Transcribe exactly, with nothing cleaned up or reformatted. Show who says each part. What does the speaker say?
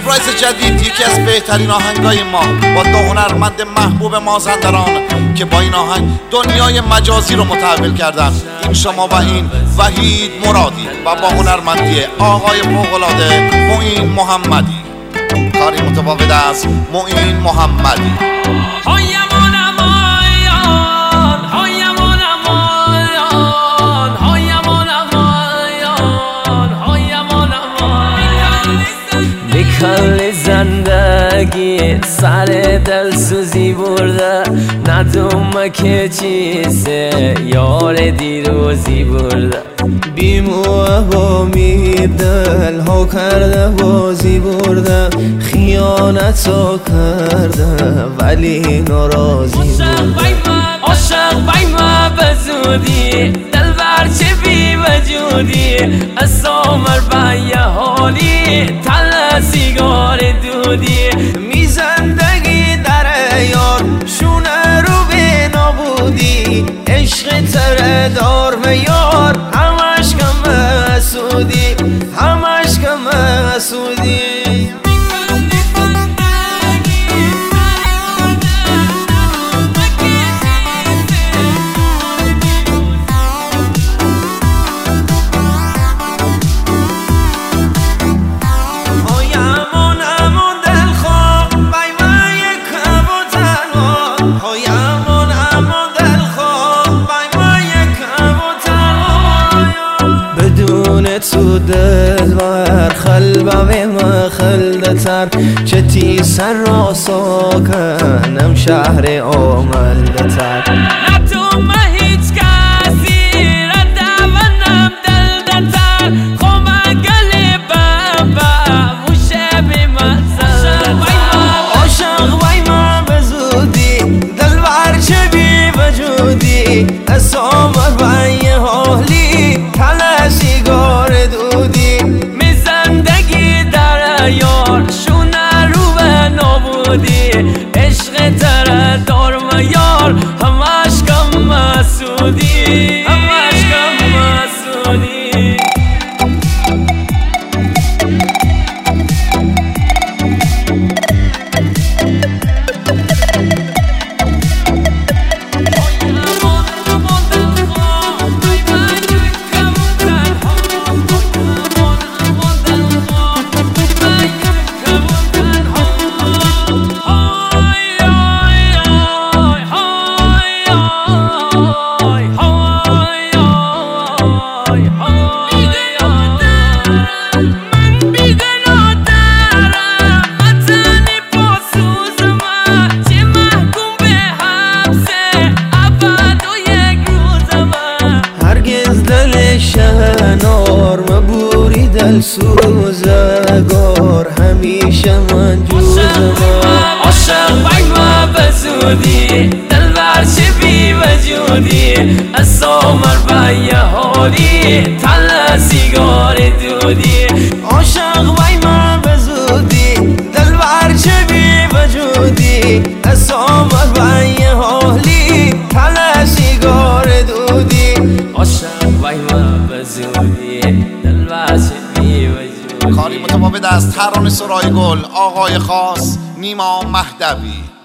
Speaker 1: سورپرایز جدید، یکی از بهترین آهنگای ما با دو هنرمند محبوب مازندران که با این آهنگ دنیای مجازی رو متحول کردن. این شما و این وحید مرادی و با هنرمندی آقای فوق‌العاده معین محمدی. کاری متفاوت از معین محمدی.
Speaker 2: کل زندگی سر دل سوزی برده، ندوم که چیزه یار دیروزی برده.
Speaker 3: بیموه و میر دل ها کرده بازی برده، خیانت ها کرده ولی ناراضی برده.
Speaker 2: عاشق بای ما بزودی دل برچه بی وجودی، از سامر بای حالی تل سیگار دودی.
Speaker 3: می زندگی در یار شونه رو به نابودی، عشق تره دار و یار همش کم حسودی، همش کم حسودی. تو دل ور خلبه ما خلدتر، چه تی سر را ساکنم شهر آملدتر.
Speaker 2: نه تو ما هیچ کسی را دونم دلدتر، خواه گل بابا موشه بی مزر.
Speaker 3: عاشق بای ما بزودی دل ور چه بی وجودی، از سامر بای حالی تل سیگار دودی.
Speaker 2: می زندگی در یار شونه رو به نابودی، عشق تره دار و یار همش کم مسودی، همش کم مسودی.
Speaker 3: شهنار مبوری دل سوزگار، همیشه من جوزم.
Speaker 2: عاشق بای ما بزودی دل برچه بی وجودی، از سامر بای حالی تل سیگار دودی.
Speaker 3: عاشق بای ما بزودی دل برچه بی وجودی، از سامر بای حالی تل سیگار دودی.
Speaker 2: عاشق بای ما بزودی دل برچه بی وجودی.
Speaker 1: کاری متفاوت از ترانه سرای گل آقای خاص نیما مهدوی.